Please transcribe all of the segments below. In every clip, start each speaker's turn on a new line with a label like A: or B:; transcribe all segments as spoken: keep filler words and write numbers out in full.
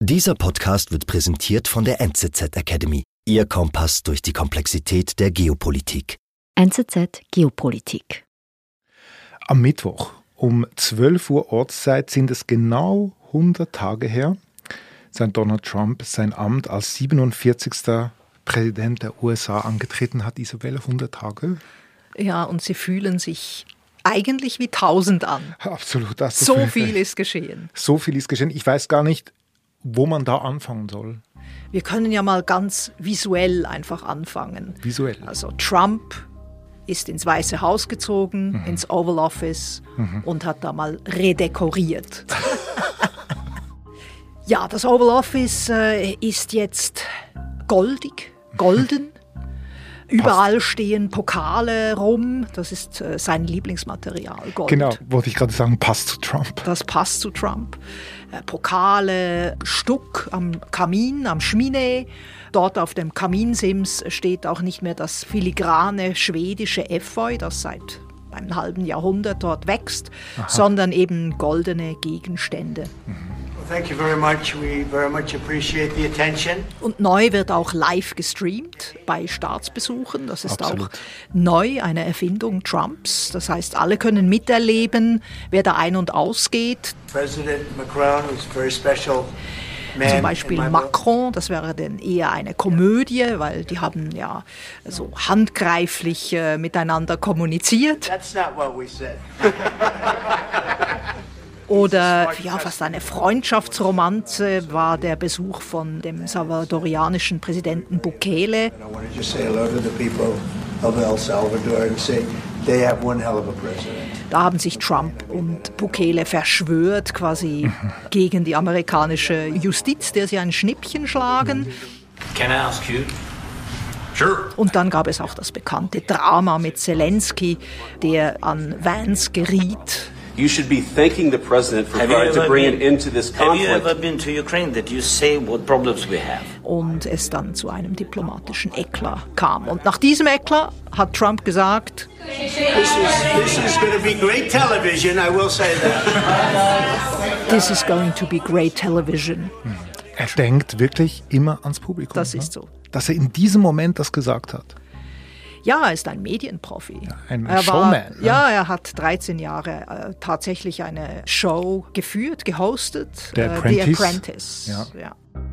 A: Dieser Podcast wird präsentiert von der N Z Z Academy, Ihr Kompass durch die Komplexität der Geopolitik.
B: N Z Z Geopolitik.
C: Am Mittwoch um zwölf Uhr Ortszeit sind es genau hundert Tage her, seit Donald Trump sein Amt als siebenundvierzigster Präsident der U S A angetreten hat. Isabelle, hundert Tage?
D: Ja, und sie fühlen sich eigentlich wie tausend an.
C: Absolut. Das
D: so viel, viel ist geschehen.
C: So viel ist geschehen. Ich weiß gar nicht, wo man da anfangen soll.
D: Wir können ja mal ganz visuell einfach anfangen.
C: Visuell?
D: Also Trump ist ins Weiße Haus gezogen, mhm. ins Oval Office mhm. und hat da mal redekoriert. Ja, das Oval Office äh, ist jetzt goldig, golden. Überall stehen Pokale rum. Das ist äh, sein Lieblingsmaterial, Gold.
C: Genau, wollte ich gerade sagen, passt zu Trump.
D: Das passt zu Trump. Äh, Pokale, Stuck am Kamin, am Schminee. Dort auf dem Kaminsims steht auch nicht mehr das filigrane schwedische Efeu, das seit einem halben Jahrhundert dort wächst, Aha. sondern eben goldene Gegenstände.
E: Mhm. Thank you very much. We very much appreciate the attention.
D: Und neu wird auch live gestreamt bei Staatsbesuchen. Das ist
C: Absolut.
D: auch neu, eine Erfindung Trumps. Das heißt, alle können miterleben, wer da ein- und ausgeht.
E: President Macron was very special. Man
D: Zum Beispiel Macron, das wäre dann eher eine Komödie, weil die haben ja so handgreiflich äh, miteinander kommuniziert.
E: That's not what we said.
D: Oder ja, fast eine Freundschaftsromanze war der Besuch von dem salvadorianischen Präsidenten Bukele. Da haben sich Trump und Bukele verschwört, quasi gegen die amerikanische Justiz, der sie ein Schnippchen schlagen.
F: Can I ask you? Sure.
D: Und dann gab es auch das bekannte Drama mit Zelensky, der an Vance geriet.
G: You should be thanking the president for trying to bring it into this conflict.
F: Have you ever been to Ukraine that you say what problems we have?
D: Und es dann zu einem diplomatischen Eklat kam. Und nach diesem Eklat hat Trump gesagt:
E: This is, this is going to be great television, I will say that.
D: This is going to be great television.
C: Er denkt wirklich immer ans Publikum.
D: Das
C: ne?
D: ist so.
C: Dass er in diesem Moment das gesagt hat.
D: Ja, er ist ein Medienprofi.
C: Ja, ein
D: er
C: Showman.
D: War, ne? Ja, er hat dreizehn Jahre äh, tatsächlich eine Show geführt, gehostet.
C: The
D: äh,
C: Apprentice.
D: The Apprentice.
C: Ja.
D: Ja.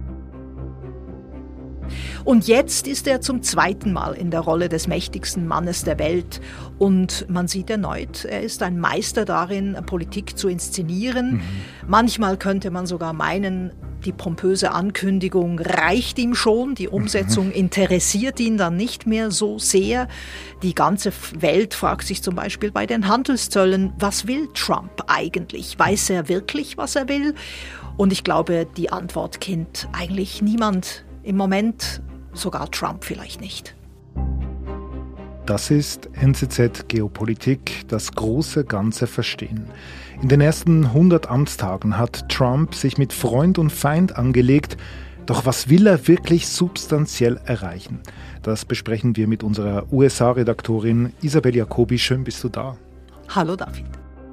D: Und jetzt ist er zum zweiten Mal in der Rolle des mächtigsten Mannes der Welt. Und man sieht erneut, er ist ein Meister darin, Politik zu inszenieren. Mhm. Manchmal könnte man sogar meinen, die pompöse Ankündigung reicht ihm schon, die Umsetzung mhm. interessiert ihn dann nicht mehr so sehr. Die ganze Welt fragt sich zum Beispiel bei den Handelszöllen, was will Trump eigentlich? Weiß er wirklich, was er will? Und ich glaube, die Antwort kennt eigentlich niemand im Moment, sogar Trump vielleicht nicht.
C: Das ist N Z Z Geopolitik, das große Ganze verstehen. In den ersten hundert Amtstagen hat Trump sich mit Freund und Feind angelegt. Doch was will er wirklich substanziell erreichen? Das besprechen wir mit unserer U S A-Redaktorin Isabelle Jacobi. Schön bist du da.
D: Hallo David.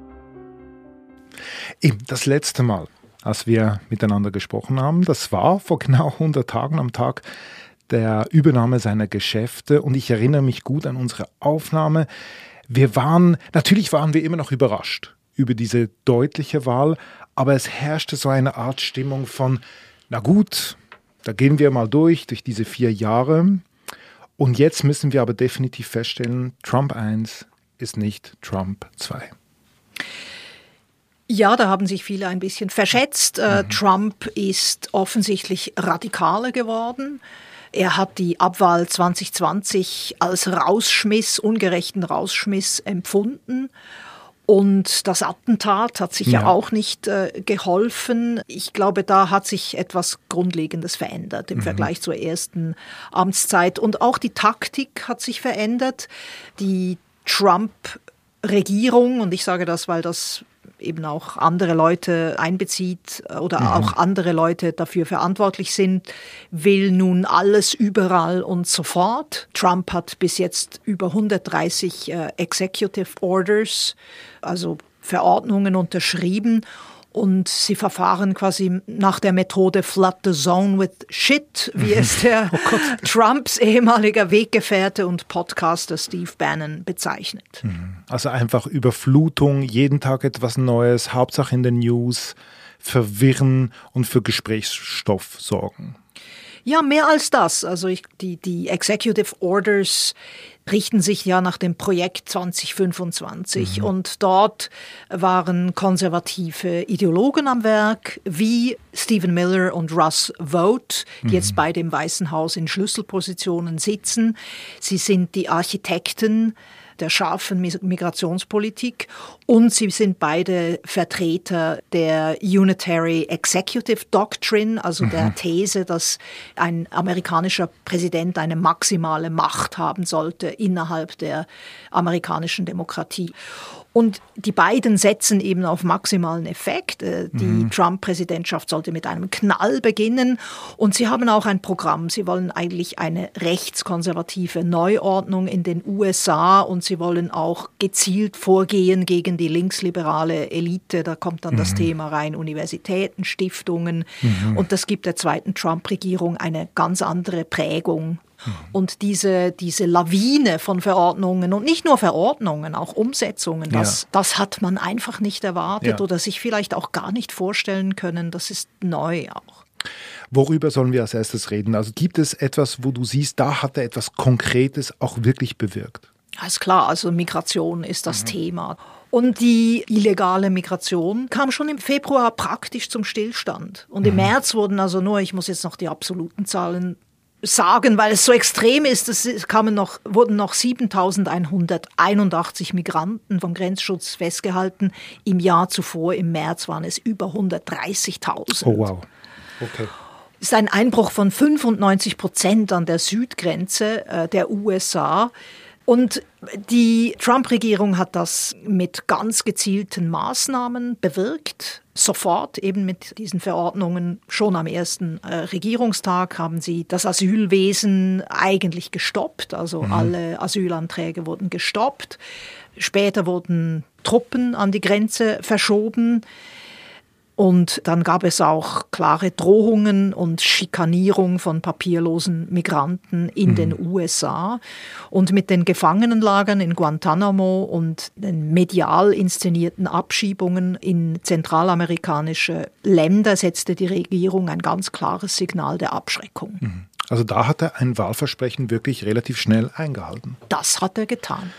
C: Eben das letzte Mal, als wir miteinander gesprochen haben, das war vor genau hundert Tagen am Tag der Übernahme seiner Geschäfte. Und ich erinnere mich gut an unsere Aufnahme. Wir waren, natürlich waren wir immer noch überrascht über diese deutliche Wahl, aber es herrschte so eine Art Stimmung von, na gut, da gehen wir mal durch, durch diese vier Jahre. Und jetzt müssen wir aber definitiv feststellen, Trump eins ist nicht Trump zwei.
D: Ja, da haben sich viele ein bisschen verschätzt. Äh, mhm. Trump ist offensichtlich radikaler geworden. Er hat die Abwahl zwanzig zwanzig als Rausschmiss, ungerechten Rausschmiss empfunden. Und das Attentat hat sich ja, ja auch nicht äh, geholfen. Ich glaube, da hat sich etwas Grundlegendes verändert im mhm. Vergleich zur ersten Amtszeit. Und auch die Taktik hat sich verändert. Die Trump-Regierung, und ich sage das, weil das eben auch andere Leute einbezieht oder mhm. auch andere Leute dafür verantwortlich sind, will nun alles überall und sofort. Trump hat bis jetzt über hundertdreißig äh, Executive Orders, also Verordnungen unterschrieben. Und sie verfahren quasi nach der Methode Flood the Zone with Shit, wie es der oh Trumps ehemaliger Weggefährte und Podcaster Steve Bannon bezeichnet.
C: Also einfach Überflutung, jeden Tag etwas Neues, Hauptsache in den News, verwirren und für Gesprächsstoff sorgen.
D: Ja, mehr als das. Also ich, die, die Executive Orders richten sich ja nach dem Projekt zwanzig fünfundzwanzig mhm. und dort waren konservative Ideologen am Werk, wie Stephen Miller und Russ Vought, die mhm. jetzt beide im Weißen Haus in Schlüsselpositionen sitzen. Sie sind die Architekten der scharfen Migrationspolitik und sie sind beide Vertreter der Unitary Executive Doctrine, also mhm. der These, dass ein amerikanischer Präsident eine maximale Macht haben sollte innerhalb der amerikanischen Demokratie. Und die beiden setzen eben auf maximalen Effekt. Die mhm. Trump-Präsidentschaft sollte mit einem Knall beginnen. Und sie haben auch ein Programm. Sie wollen eigentlich eine rechtskonservative Neuordnung in den U S A und sie wollen auch gezielt vorgehen gegen die linksliberale Elite. Da kommt dann mhm. das Thema rein, Universitäten, Stiftungen. Mhm. Und das gibt der zweiten Trump-Regierung eine ganz andere Prägung. Und diese, diese Lawine von Verordnungen und nicht nur Verordnungen, auch Umsetzungen, das, ja. das hat man einfach nicht erwartet ja. oder sich vielleicht auch gar nicht vorstellen können. Das ist neu auch.
C: Worüber sollen wir als erstes reden? Also gibt es etwas, wo du siehst, da hat er etwas Konkretes auch wirklich bewirkt?
D: Ja, ist klar, also Migration ist das mhm. Thema. Und die illegale Migration kam schon im Februar praktisch zum Stillstand. Und im mhm. März wurden also nur, ich muss jetzt noch die absoluten Zahlen sagen, weil es so extrem ist, es kamen noch, wurden noch siebentausendeinhunderteinundachtzig Migranten vom Grenzschutz festgehalten. Im Jahr zuvor, im März, waren es über hundertdreißigtausend.
C: Oh wow, okay.
D: Das ist ein Einbruch von fünfundneunzig Prozent an der Südgrenze äh, der U S A. Und die Trump-Regierung hat das mit ganz gezielten Maßnahmen bewirkt. Sofort eben mit diesen Verordnungen. Schon am ersten äh, Regierungstag haben sie das Asylwesen eigentlich gestoppt. Also mhm. alle Asylanträge wurden gestoppt. Später wurden Truppen an die Grenze verschoben. Und dann gab es auch klare Drohungen und Schikanierung von papierlosen Migranten in mhm. den U S A. Und mit den Gefangenenlagern in Guantanamo und den medial inszenierten Abschiebungen in zentralamerikanische Länder setzte die Regierung ein ganz klares Signal der Abschreckung.
C: Mhm. Also da hat er ein Wahlversprechen wirklich relativ schnell eingehalten.
D: Das hat er getan.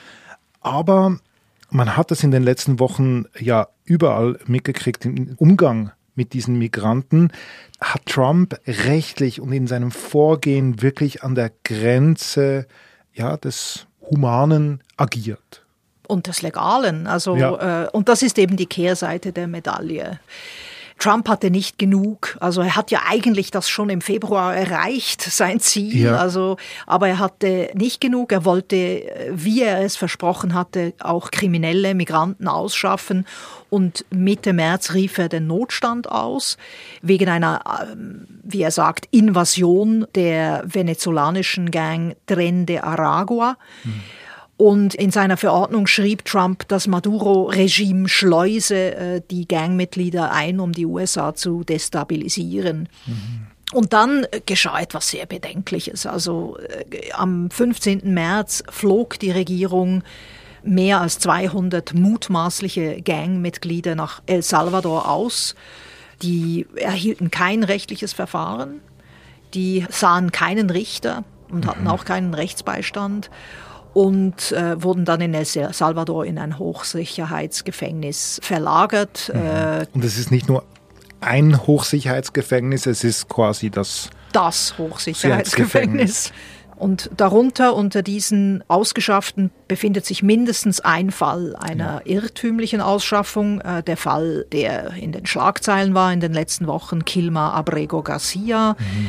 C: Aber man hat es in den letzten Wochen ja überall mitgekriegt, im Umgang mit diesen Migranten hat Trump rechtlich und in seinem Vorgehen wirklich an der Grenze ja, des Humanen agiert.
D: Und des Legalen. Also,
C: ja.
D: äh, und das ist eben die Kehrseite der Medaille. Trump hatte nicht genug, also er hat ja eigentlich das schon im Februar erreicht, sein Ziel, ja. also, aber er hatte nicht genug, er wollte, wie er es versprochen hatte, auch kriminelle Migranten ausschaffen und Mitte März rief er den Notstand aus, wegen einer, wie er sagt, Invasion der venezolanischen Gang Tren de Aragua. Hm. Und in seiner Verordnung schrieb Trump, das Maduro-Regime schleuse äh, die Gangmitglieder ein, um die U S A zu destabilisieren. Mhm. Und dann geschah etwas sehr Bedenkliches. Also äh, am fünfzehnten März flog die Regierung mehr als zweihundert mutmaßliche Gangmitglieder nach El Salvador aus. Die erhielten kein rechtliches Verfahren, die sahen keinen Richter und hatten auch keinen Rechtsbeistand. Und äh, wurden dann in El Salvador in ein Hochsicherheitsgefängnis verlagert.
C: Mhm. Äh, und es ist nicht nur ein Hochsicherheitsgefängnis, es ist quasi das...
D: Das Hochsicherheitsgefängnis. Und darunter, unter diesen Ausgeschafften, befindet sich mindestens ein Fall einer ja. irrtümlichen Ausschaffung. Äh, der Fall, der in den Schlagzeilen war in den letzten Wochen, Kilma Abrego Garcia. Mhm.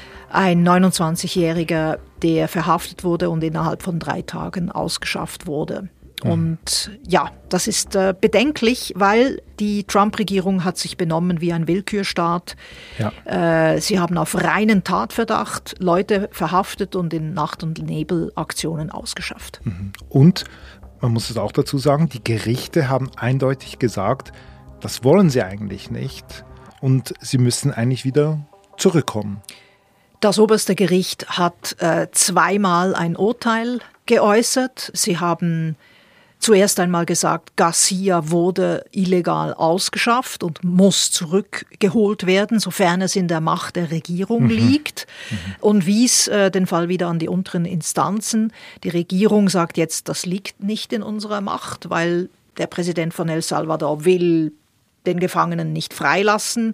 D: Ein neunundzwanzigjähriger, der verhaftet wurde und innerhalb von drei Tagen ausgeschafft wurde. Mhm. Und ja, das ist äh, bedenklich, weil die Trump-Regierung hat sich benommen wie ein Willkürstaat. Ja. Äh, sie haben auf reinen Tatverdacht Leute verhaftet und in Nacht- und Nebelaktionen ausgeschafft.
C: Mhm. Und man muss es auch dazu sagen, die Gerichte haben eindeutig gesagt, das wollen sie eigentlich nicht und sie müssen eigentlich wieder zurückkommen.
D: Das oberste Gericht hat äh, zweimal ein Urteil geäußert. Sie haben zuerst einmal gesagt, Garcia wurde illegal ausgeschafft und muss zurückgeholt werden, sofern es in der Macht der Regierung mhm. liegt, mhm. und wies äh, den Fall wieder an die unteren Instanzen. Die Regierung sagt jetzt, das liegt nicht in unserer Macht, weil der Präsident von El Salvador will den Gefangenen nicht freilassen.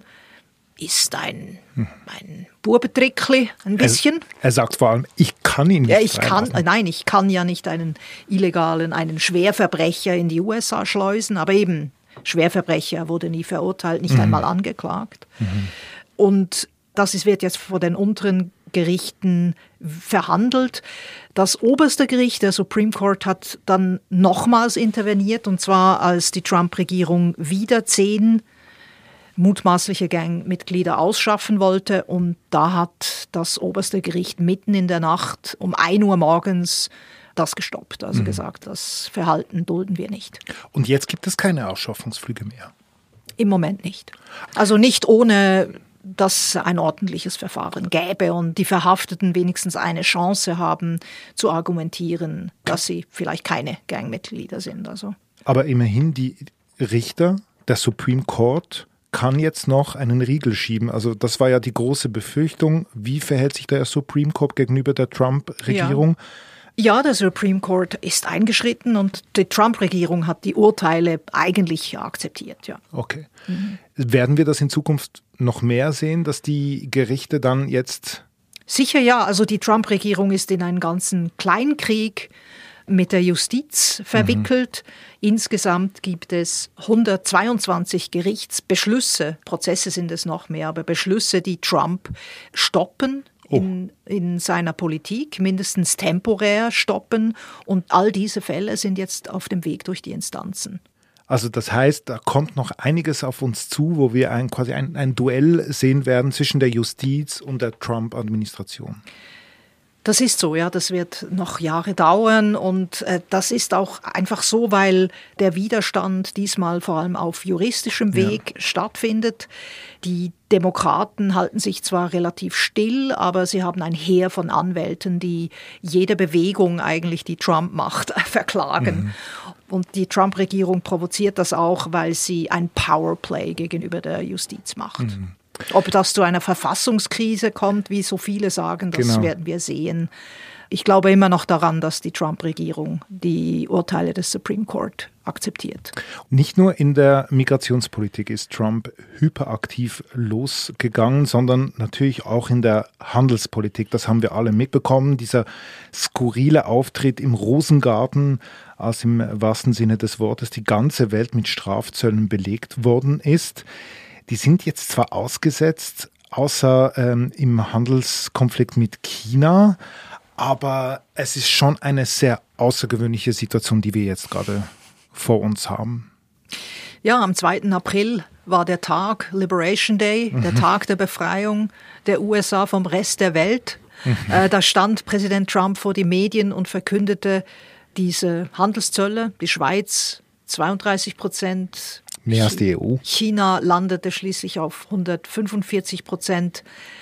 D: Ist ein, ein Burbetrickli, ein bisschen.
C: Er, er sagt vor allem, ich kann ihn nicht
D: ja, ich kann,
C: freilassen.
D: Nein, ich kann ja nicht einen illegalen, einen Schwerverbrecher in die U S A schleusen, aber eben, Schwerverbrecher wurde nie verurteilt, nicht mhm. einmal angeklagt. Mhm. Und das ist, wird jetzt vor den unteren Gerichten verhandelt. Das oberste Gericht, der Supreme Court, hat dann nochmals interveniert, und zwar als die Trump-Regierung wieder zehn mutmaßliche Gangmitglieder ausschaffen wollte. Und da hat das oberste Gericht mitten in der Nacht um ein Uhr morgens das gestoppt. Also mhm. gesagt, das Verhalten dulden wir nicht.
C: Und jetzt gibt es keine Ausschaffungsflüge mehr?
D: Im Moment nicht. Also nicht ohne, dass ein ordentliches Verfahren gäbe und die Verhafteten wenigstens eine Chance haben zu argumentieren, dass sie vielleicht keine Gangmitglieder sind. Also.
C: Aber immerhin die Richter der Supreme Court kann jetzt noch einen Riegel schieben. Also das war ja die große Befürchtung. Wie verhält sich der Supreme Court gegenüber der Trump-Regierung?
D: Ja. ja, der Supreme Court ist eingeschritten und die Trump-Regierung hat die Urteile eigentlich akzeptiert. Ja.
C: Okay. Mhm. Werden wir das in Zukunft noch mehr sehen, dass die Gerichte dann jetzt...
D: Sicher ja. Also die Trump-Regierung ist in einen ganzen Kleinkrieg mit der Justiz verwickelt. Mhm. Insgesamt gibt es hundertzweiundzwanzig Gerichtsbeschlüsse, Prozesse sind es noch mehr, aber Beschlüsse, die Trump stoppen oh. in, in seiner Politik, mindestens temporär stoppen. Und all diese Fälle sind jetzt auf dem Weg durch die Instanzen.
C: Also das heißt, da kommt noch einiges auf uns zu, wo wir ein, quasi ein, ein Duell sehen werden zwischen der Justiz und der Trump-Administration.
D: Das ist so, ja, das wird noch Jahre dauern und äh, das ist auch einfach so, weil der Widerstand diesmal vor allem auf juristischem Weg ja. stattfindet. Die Demokraten halten sich zwar relativ still, aber sie haben ein Heer von Anwälten, die jede Bewegung eigentlich, die Trump macht, verklagen. Mhm. Und die Trump-Regierung provoziert das auch, weil sie ein Powerplay gegenüber der Justiz macht. Mhm. Ob das zu einer Verfassungskrise kommt, wie so viele sagen, das genau. werden wir sehen. Ich glaube immer noch daran, dass die Trump-Regierung die Urteile des Supreme Court akzeptiert.
C: Nicht nur in der Migrationspolitik ist Trump hyperaktiv losgegangen, sondern natürlich auch in der Handelspolitik. Das haben wir alle mitbekommen. Dieser skurrile Auftritt im Rosengarten, als im wahrsten Sinne des Wortes die ganze Welt mit Strafzöllen belegt worden ist. Die sind jetzt zwar ausgesetzt, außer ähm, im Handelskonflikt mit China, aber es ist schon eine sehr außergewöhnliche Situation, die wir jetzt gerade vor uns haben.
D: Ja, am zweiten April war der Tag, Liberation Day, mhm. der Tag der Befreiung der U S A vom Rest der Welt. Mhm. Äh, da stand Präsident Trump vor die Medien und verkündete diese Handelszölle, die Schweiz zweiunddreißig Prozent.
C: Mehr als die E U.
D: China landete schließlich auf hundertfünfundvierzig Prozent.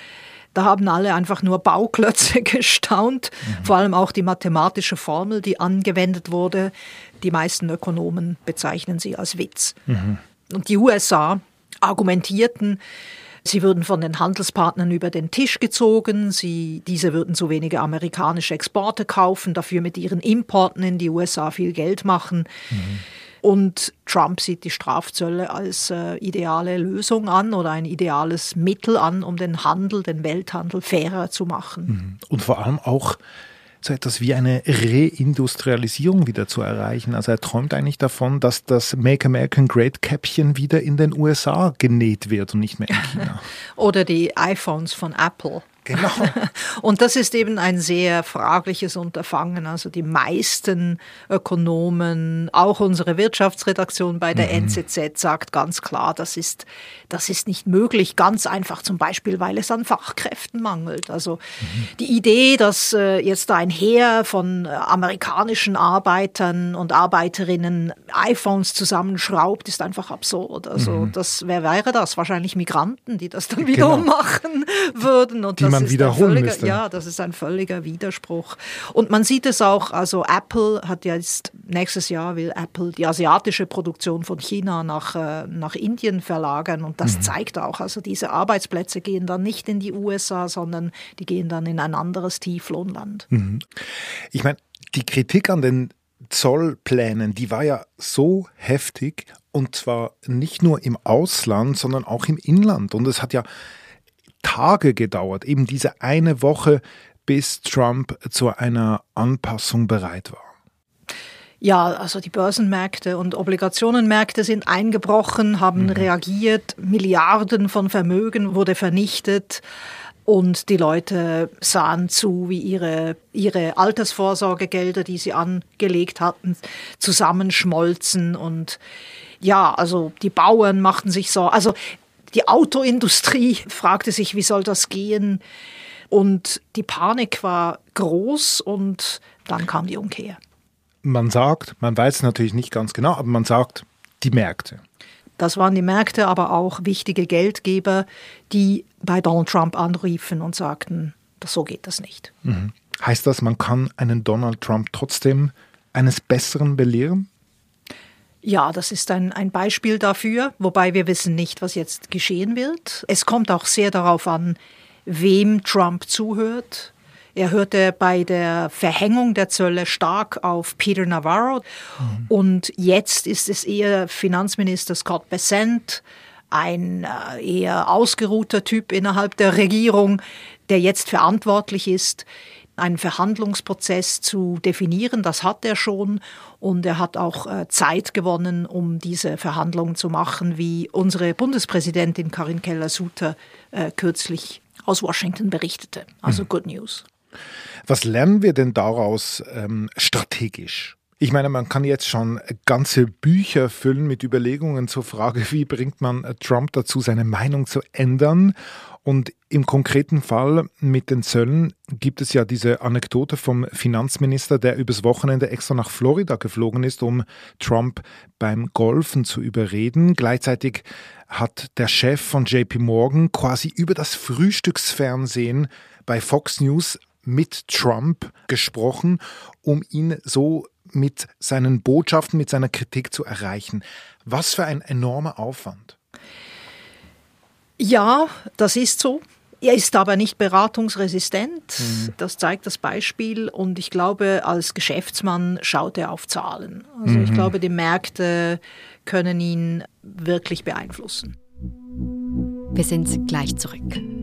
D: Da haben alle einfach nur Bauklötze gestaunt, mhm. vor allem auch die mathematische Formel, die angewendet wurde. Die meisten Ökonomen bezeichnen sie als Witz. Mhm. Und die U S A argumentierten, sie würden von den Handelspartnern über den Tisch gezogen, sie, diese würden so wenige amerikanische Exporte kaufen, dafür mit ihren Importen in die U S A viel Geld machen. Mhm. Und Trump sieht die Strafzölle als äh, ideale Lösung an oder ein ideales Mittel an, um den Handel, den Welthandel fairer zu machen.
C: Und vor allem auch so etwas wie eine Reindustrialisierung wieder zu erreichen. Also er träumt eigentlich davon, dass das Make American Great Käppchen wieder in den U S A genäht wird und nicht mehr in China.
D: Oder die iPhones von Apple.
C: Genau.
D: Und das ist eben ein sehr fragliches Unterfangen. Also die meisten Ökonomen, auch unsere Wirtschaftsredaktion bei der mhm. N Z Z sagt ganz klar, das ist, das ist nicht möglich. Ganz einfach zum Beispiel, weil es an Fachkräften mangelt. Also mhm. die Idee, dass äh, jetzt da ein Heer von äh, amerikanischen Arbeitern und Arbeiterinnen iPhones zusammenschraubt, ist einfach absurd. Also mhm. das, wer wäre das? Wahrscheinlich Migranten, die das dann wiederum genau. machen würden. Und
C: die
D: das
C: man wiederholen
D: völliger,
C: müsste.
D: Ja, das ist ein völliger Widerspruch. Und man sieht es auch, also Apple hat ja jetzt, nächstes Jahr will Apple die asiatische Produktion von China nach, äh, nach Indien verlagern. Und das mhm. zeigt auch, also diese Arbeitsplätze gehen dann nicht in die U S A, sondern die gehen dann in ein anderes Tieflohnland.
C: Mhm. Ich meine, die Kritik an den Zollplänen, die war ja so heftig, und zwar nicht nur im Ausland, sondern auch im Inland. Und es hat ja Tage gedauert, eben diese eine Woche, bis Trump zu einer Anpassung bereit war.
D: Ja, also die Börsenmärkte und Obligationenmärkte sind eingebrochen, haben mhm. reagiert, Milliarden von Vermögen wurde vernichtet und die Leute sahen zu, wie ihre, ihre Altersvorsorgegelder, die sie angelegt hatten, zusammenschmolzen. Und ja, also die Bauern machten sich so, also die Autoindustrie fragte sich, wie soll das gehen? Und die Panik war groß und dann kam die Umkehr.
C: Man sagt, man weiß natürlich nicht ganz genau, aber man sagt, die Märkte.
D: Das waren die Märkte, aber auch wichtige Geldgeber, die bei Donald Trump anriefen und sagten, so geht das nicht.
C: Mhm. Heißt das, man kann einen Donald Trump trotzdem eines Besseren belehren?
D: Ja, das ist ein, ein Beispiel dafür, wobei wir wissen nicht, was jetzt geschehen wird. Es kommt auch sehr darauf an, wem Trump zuhört. Er hörte bei der Verhängung der Zölle stark auf Peter Navarro. Mhm. Und jetzt ist es eher Finanzminister Scott Bessent, ein äh, eher ausgeruhter Typ innerhalb der Regierung, der jetzt verantwortlich ist, einen Verhandlungsprozess zu definieren. Das hat er schon. Und er hat auch äh, Zeit gewonnen, um diese Verhandlungen zu machen, wie unsere Bundespräsidentin Karin Keller-Sutter äh, kürzlich aus Washington berichtete. Also mhm. Good News.
C: Was lernen wir denn daraus ähm, strategisch? Ich meine, man kann jetzt schon ganze Bücher füllen mit Überlegungen zur Frage, wie bringt man Trump dazu, seine Meinung zu ändern. Und im konkreten Fall mit den Zöllen gibt es ja diese Anekdote vom Finanzminister, der übers Wochenende extra nach Florida geflogen ist, um Trump beim Golfen zu überreden. Gleichzeitig hat der Chef von J P Morgan quasi über das Frühstücksfernsehen bei Fox News mit Trump gesprochen, um ihn so mit seinen Botschaften, mit seiner Kritik zu erreichen. Was für ein enormer Aufwand.
D: Ja, das ist so. Er ist aber nicht beratungsresistent. Mhm. Das zeigt das Beispiel. Und ich glaube, als Geschäftsmann schaut er auf Zahlen. Also mhm. ich glaube, die Märkte können ihn wirklich beeinflussen.
B: Wir sind gleich zurück.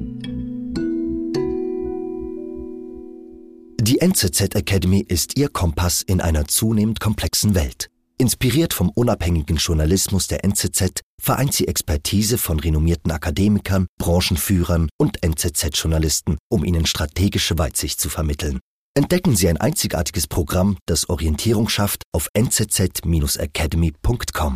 A: Die N Z Z Academy ist Ihr Kompass in einer zunehmend komplexen Welt. Inspiriert vom unabhängigen Journalismus der N Z Z vereint sie Expertise von renommierten Akademikern, Branchenführern und N Z Z-Journalisten, um Ihnen strategische Weitsicht zu vermitteln. Entdecken Sie ein einzigartiges Programm, das Orientierung schafft, auf n z z Bindestrich academy punkt com.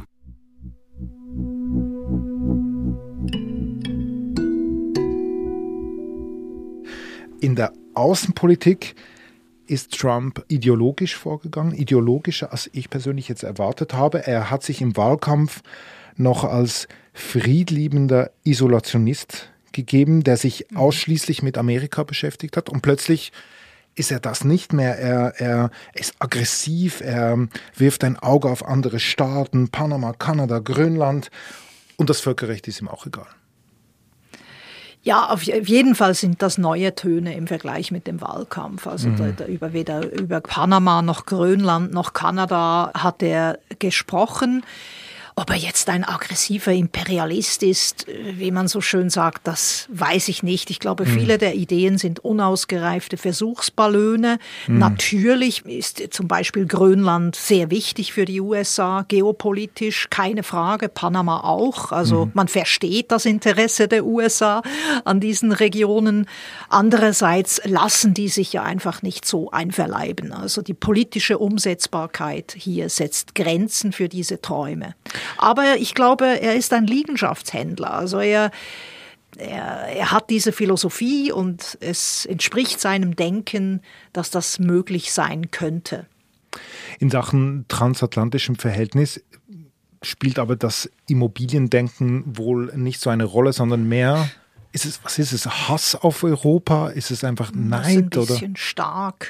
C: In der Außenpolitik ist Trump ideologisch vorgegangen, ideologischer, als ich persönlich jetzt erwartet habe. Er hat sich im Wahlkampf noch als friedliebender Isolationist gegeben, der sich ausschließlich mit Amerika beschäftigt hat. Und plötzlich ist er das nicht mehr. Er, er ist aggressiv, er wirft ein Auge auf andere Staaten, Panama, Kanada, Grönland. Und das Völkerrecht ist ihm auch egal.
D: Ja, auf jeden Fall sind das neue Töne im Vergleich mit dem Wahlkampf. Also mhm. da, da über, weder über Panama noch Grönland noch Kanada hat er gesprochen. Ob er jetzt ein aggressiver Imperialist ist, wie man so schön sagt, das weiß ich nicht. Ich glaube, viele mhm. der Ideen sind unausgereifte Versuchsballone. Mhm. Natürlich ist zum Beispiel Grönland sehr wichtig für die U S A, geopolitisch, keine Frage, Panama auch. Also mhm. man versteht das Interesse der U S A an diesen Regionen. Andererseits lassen die sich ja einfach nicht so einverleiben. Also die politische Umsetzbarkeit hier setzt Grenzen für diese Träume. Aber ich glaube, er ist ein Liegenschaftshändler. Also er, er, er hat diese Philosophie und es entspricht seinem Denken, dass das möglich sein könnte.
C: In Sachen transatlantischem Verhältnis spielt aber das Immobiliendenken wohl nicht so eine Rolle, sondern mehr, ist es, was ist es, Hass auf Europa? Ist es einfach Neid?
D: Das ist ein bisschen oder? Stark.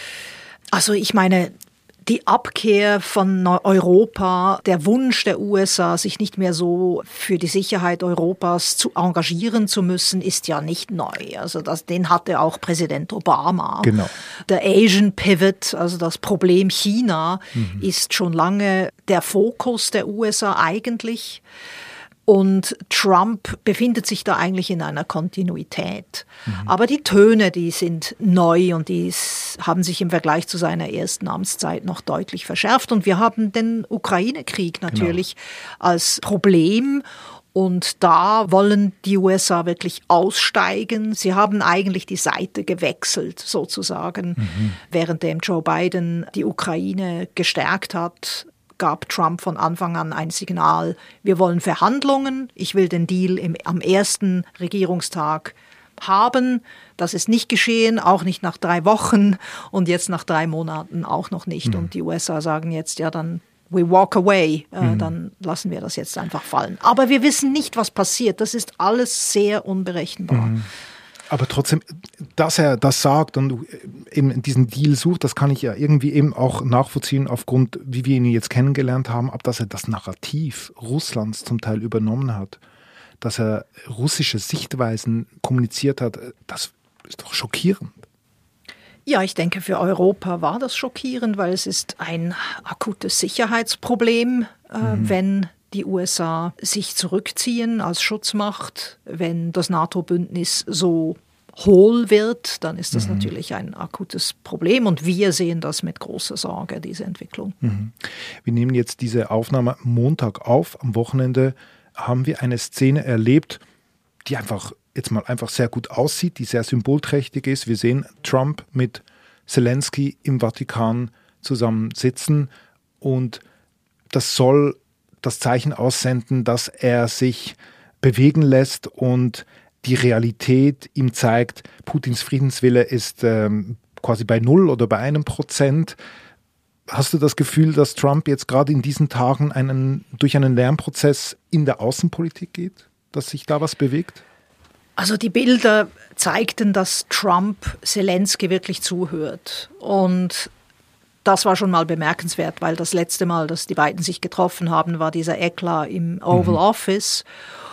D: Also ich meine, die Abkehr von Europa, der Wunsch der U S A, sich nicht mehr so für die Sicherheit Europas zu engagieren zu müssen, ist ja nicht neu. Also das, den hatte auch Präsident Obama.
C: Genau.
D: Der Asian Pivot, also das Problem China, mhm. ist schon lange der Fokus der U S A eigentlich. Und Trump befindet sich da eigentlich in einer Kontinuität. Mhm. Aber die Töne, die sind neu und die haben sich im Vergleich zu seiner ersten Amtszeit noch deutlich verschärft. Und wir haben den Ukraine-Krieg natürlich genau. als Problem. Und da wollen die U S A wirklich aussteigen. Sie haben eigentlich die Seite gewechselt, sozusagen. Mhm. Währenddem Joe Biden die Ukraine gestärkt hat, gab Trump von Anfang an ein Signal, wir wollen Verhandlungen, ich will den Deal im, am ersten Regierungstag haben. Das ist nicht geschehen, auch nicht nach drei Wochen und jetzt nach drei Monaten auch noch nicht. Mhm. Und die U S A sagen jetzt, ja dann, we walk away, äh, mhm. dann lassen wir das jetzt einfach fallen. Aber wir wissen nicht, was passiert. Das ist alles sehr unberechenbar.
C: Mhm. Aber trotzdem, dass er das sagt und eben diesen Deal sucht, das kann ich ja irgendwie eben auch nachvollziehen aufgrund, wie wir ihn jetzt kennengelernt haben, ab dass er das Narrativ Russlands zum Teil übernommen hat, dass er russische Sichtweisen kommuniziert hat, das ist doch schockierend.
D: Ja, ich denke, für Europa war das schockierend, weil es ist ein akutes Sicherheitsproblem, äh, mhm. wenn die U S A sich zurückziehen als Schutzmacht. Wenn das NATO-Bündnis so hohl wird, dann ist das mhm. natürlich ein akutes Problem und wir sehen das mit großer Sorge, diese Entwicklung.
C: Mhm. Wir nehmen jetzt diese Aufnahme Montag auf. Am Wochenende haben wir eine Szene erlebt, die einfach jetzt mal einfach sehr gut aussieht, die sehr symbolträchtig ist. Wir sehen Trump mit Zelensky im Vatikan zusammen sitzen und das soll das Zeichen aussenden, dass er sich bewegen lässt und die Realität ihm zeigt, Putins Friedenswille ist ähm, quasi bei null oder bei einem Prozent. Hast du das Gefühl, dass Trump jetzt gerade in diesen Tagen einen, durch einen Lernprozess in der Außenpolitik geht, dass sich da was bewegt?
D: Also die Bilder zeigten, dass Trump Zelensky wirklich zuhört und das war schon mal bemerkenswert, weil das letzte Mal, dass die beiden sich getroffen haben, war dieser Eklat im Oval mhm. Office.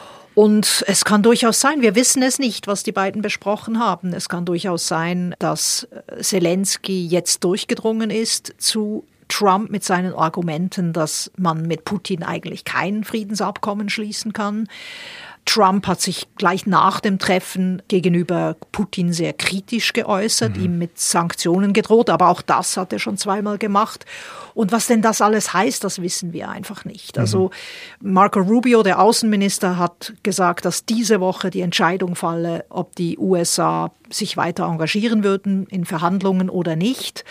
D: Und es kann durchaus sein, wir wissen es nicht, was die beiden besprochen haben. Es kann durchaus sein, dass Zelensky jetzt durchgedrungen ist zu Trump mit seinen Argumenten, dass man mit Putin eigentlich kein Friedensabkommen schließen kann. Trump hat sich gleich nach dem Treffen gegenüber Putin sehr kritisch geäußert, mhm. ihm mit Sanktionen gedroht, aber auch das hat er schon zweimal gemacht. Und was denn das alles heißt, das wissen wir einfach nicht. Mhm. Also Marco Rubio, der Außenminister, hat gesagt, dass diese Woche die Entscheidung falle, ob die U S A sich weiter engagieren würden in Verhandlungen oder nicht.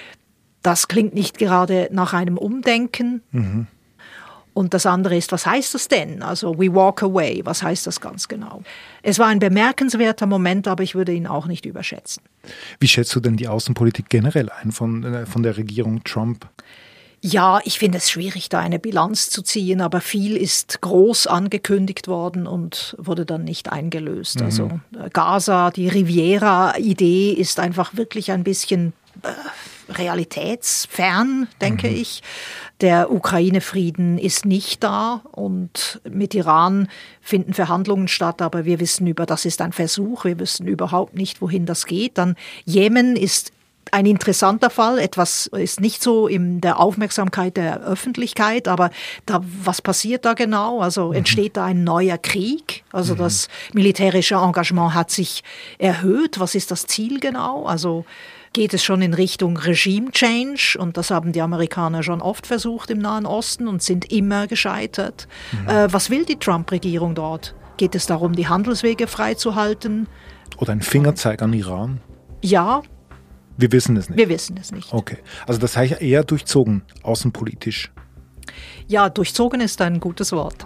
D: Das klingt nicht gerade nach einem Umdenken. Mhm. Und das andere ist, was heißt das denn? Also we walk away, was heißt das ganz genau? Es war ein bemerkenswerter Moment, aber ich würde ihn auch nicht überschätzen.
C: Wie schätzt du denn die Außenpolitik generell ein von, von der Regierung Trump?
D: Ja, ich finde es schwierig, da eine Bilanz zu ziehen, aber viel ist groß angekündigt worden und wurde dann nicht eingelöst. Mhm. Also Gaza, die Riviera-Idee ist einfach wirklich ein bisschen äh, realitätsfern, denke mhm. ich. Der Ukraine-Frieden ist nicht da und mit Iran finden Verhandlungen statt, aber wir wissen über, das ist ein Versuch, wir wissen überhaupt nicht, wohin das geht. Dann Jemen ist ein interessanter Fall. Etwas ist nicht so in der Aufmerksamkeit der Öffentlichkeit, aber da, was passiert da genau? Also mhm. entsteht da ein neuer Krieg? Also mhm. das militärische Engagement hat sich erhöht. Was ist das Ziel genau? Also geht es schon in Richtung Regime-Change? Und das haben die Amerikaner schon oft versucht im Nahen Osten und sind immer gescheitert. Mhm. Äh, was will die Trump-Regierung dort? Geht es darum, die Handelswege freizuhalten?
C: Oder ein Fingerzeig an Iran?
D: Ja.
C: Wir wissen es nicht.
D: Wir wissen es nicht.
C: Okay, also das heißt eher durchzogen, außenpolitisch.
D: Ja, durchzogen ist ein gutes Wort.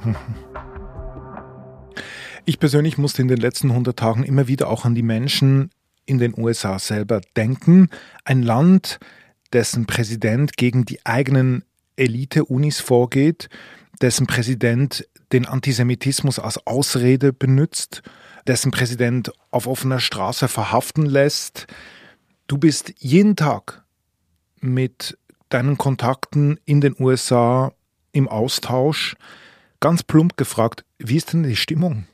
C: Ich persönlich musste in den letzten hundert Tagen immer wieder auch an die Menschen in den U S A selber denken. Ein Land, dessen Präsident gegen die eigenen Elite-Unis vorgeht, dessen Präsident den Antisemitismus als Ausrede benutzt, dessen Präsident auf offener Straße verhaften lässt. Du bist jeden Tag mit deinen Kontakten in den U S A im Austausch. Ganz plump gefragt, wie ist denn die Stimmung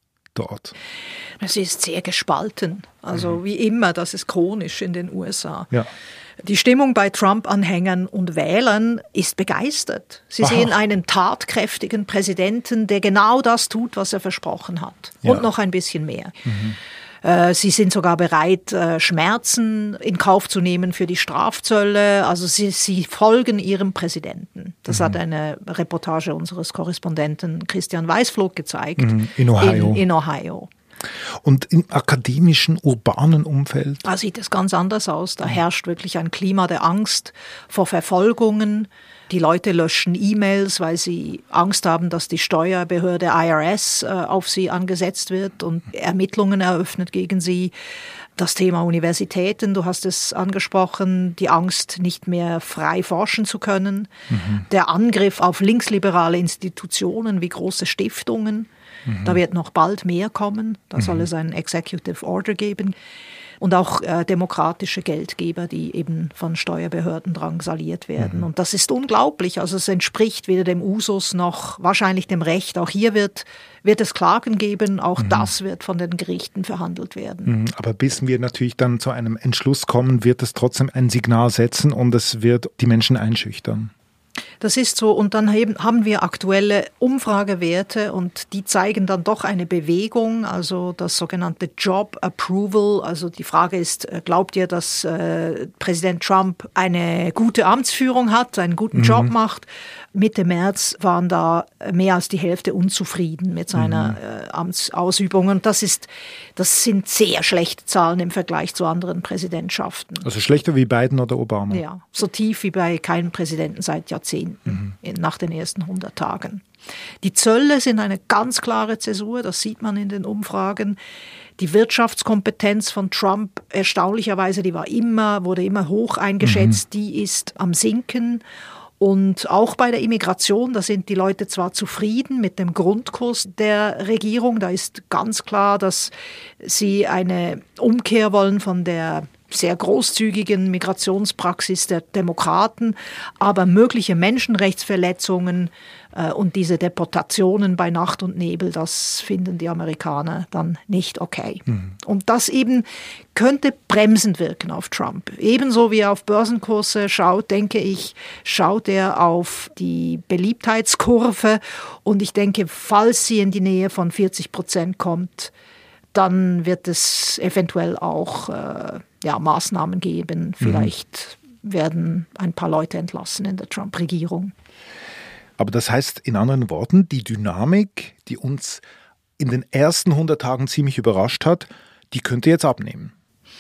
C: dort?
D: Es ist sehr gespalten. Also mhm. wie immer, das ist chronisch in den U S A. Ja. Die Stimmung bei Trump-Anhängern und Wählern ist begeistert. Sie Aha. sehen einen tatkräftigen Präsidenten, der genau das tut, was er versprochen hat. Ja. Und noch ein bisschen mehr. Mhm. Sie sind sogar bereit, Schmerzen in Kauf zu nehmen für die Strafzölle. Also sie, sie folgen ihrem Präsidenten. Das mhm. hat eine Reportage unseres Korrespondenten Christian Weißflog gezeigt.
C: Mhm. In Ohio.
D: In, in Ohio.
C: Und im akademischen, urbanen Umfeld?
D: Da sieht es ganz anders aus. Da herrscht wirklich ein Klima der Angst vor Verfolgungen. Die Leute löschen E-Mails, weil sie Angst haben, dass die Steuerbehörde I R S äh, auf sie angesetzt wird und Ermittlungen eröffnet gegen sie. Das Thema Universitäten, du hast es angesprochen, die Angst, nicht mehr frei forschen zu können. Mhm. Der Angriff auf linksliberale Institutionen wie große Stiftungen. Mhm. Da wird noch bald mehr kommen. Da mhm. soll es einen Executive Order geben. Und auch äh, demokratische Geldgeber, die eben von Steuerbehörden drangsaliert werden. Mhm. Und das ist unglaublich. Also es entspricht weder dem Usus noch wahrscheinlich dem Recht. Auch hier wird, wird es Klagen geben. Auch mhm. das wird von den Gerichten verhandelt werden.
C: Mhm. Aber bis wir natürlich dann zu einem Entschluss kommen, wird es trotzdem ein Signal setzen und es wird die Menschen einschüchtern.
D: Das ist so. Und dann haben wir aktuelle Umfragewerte und die zeigen dann doch eine Bewegung, also das sogenannte Job Approval. Also die Frage ist, glaubt ihr, dass äh, Präsident Trump eine gute Amtsführung hat, einen guten mhm. Job macht? Mitte März waren da mehr als die Hälfte unzufrieden mit seiner mhm. äh, Amtsausübung. Und das ist, das sind sehr schlechte Zahlen im Vergleich zu anderen Präsidentschaften.
C: Also schlechter wie Biden oder Obama?
D: Ja, so tief wie bei keinem Präsidenten seit Jahrzehnten, mhm. in, nach den ersten hundert Tagen. Die Zölle sind eine ganz klare Zäsur, das sieht man in den Umfragen. Die Wirtschaftskompetenz von Trump, erstaunlicherweise, die war immer, wurde immer hoch eingeschätzt, mhm. die ist am Sinken. Und auch bei der Immigration, da sind die Leute zwar zufrieden mit dem Grundkurs der Regierung, da ist ganz klar, dass sie eine Umkehr wollen von der sehr großzügigen Migrationspraxis der Demokraten, aber mögliche Menschenrechtsverletzungen äh, und diese Deportationen bei Nacht und Nebel, das finden die Amerikaner dann nicht okay. Mhm. Und das eben könnte bremsend wirken auf Trump. Ebenso wie er auf Börsenkurse schaut, denke ich, schaut er auf die Beliebtheitskurve und ich denke, falls sie in die Nähe von vierzig Prozent kommt, dann wird es eventuell auch äh, ja, Maßnahmen geben. Vielleicht mhm. werden ein paar Leute entlassen in der Trump-Regierung.
C: Aber das heißt in anderen Worten, die Dynamik, die uns in den ersten hundert Tagen ziemlich überrascht hat, die könnte jetzt abnehmen.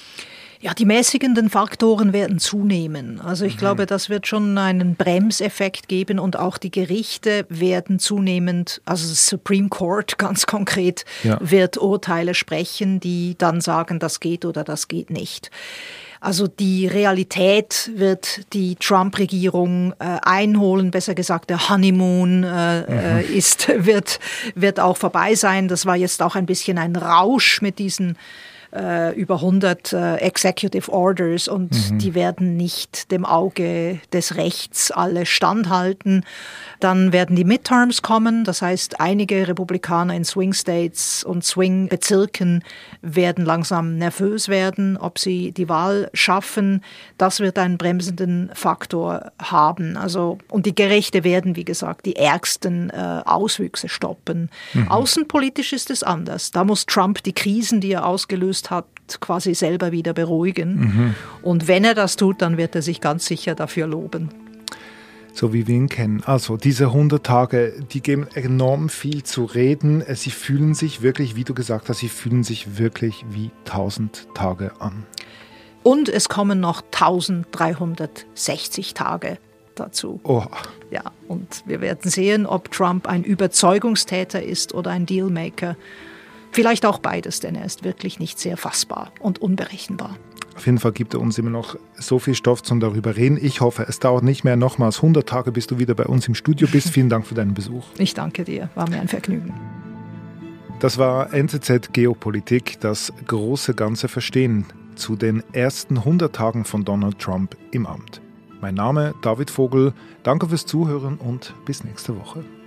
D: Ja, die mäßigenden Faktoren werden zunehmen. Also ich mhm. glaube, das wird schon einen Bremseffekt geben und auch die Gerichte werden zunehmend, also das Supreme Court ganz konkret, ja. wird Urteile sprechen, die dann sagen, das geht oder das geht nicht. Also die Realität wird die Trump-Regierung äh, einholen, besser gesagt der Honeymoon äh, mhm. ist, wird, wird auch vorbei sein. Das war jetzt auch ein bisschen ein Rausch mit diesen äh, über hundert äh, Executive Orders und mhm. die werden nicht dem Auge des Rechts alle standhalten. Dann werden die Midterms kommen, das heißt, einige Republikaner in Swing States und Swing Bezirken werden langsam nervös werden, ob sie die Wahl schaffen. Das wird einen bremsenden Faktor haben. Also, und die Gerichte werden, wie gesagt, die ärgsten äh, Auswüchse stoppen. Mhm. Außenpolitisch ist es anders. Da muss Trump die Krisen, die er ausgelöst hat, quasi selber wieder beruhigen. Mhm. Und wenn er das tut, dann wird er sich ganz sicher dafür loben.
C: So wie wir ihn kennen. Also diese hundert Tage, die geben enorm viel zu reden. Sie fühlen sich wirklich, wie du gesagt hast, sie fühlen sich wirklich wie tausend Tage an.
D: Und es kommen noch dreizehnhundertsechzig Tage dazu.
C: Oh.
D: Ja, und wir werden sehen, ob Trump ein Überzeugungstäter ist oder ein Dealmaker. Vielleicht auch beides, denn er ist wirklich nicht sehr fassbar und unberechenbar.
C: Auf jeden Fall gibt er uns immer noch so viel Stoff zum darüber reden. Ich hoffe, es dauert nicht mehr nochmals hundert Tage, bis du wieder bei uns im Studio bist. Vielen Dank für deinen Besuch.
D: Ich danke dir, war mir ein Vergnügen.
C: Das war N Z Z Geopolitik, das große Ganze verstehen zu den ersten hundert Tagen von Donald Trump im Amt. Mein Name David Vogel, danke fürs Zuhören und bis nächste Woche.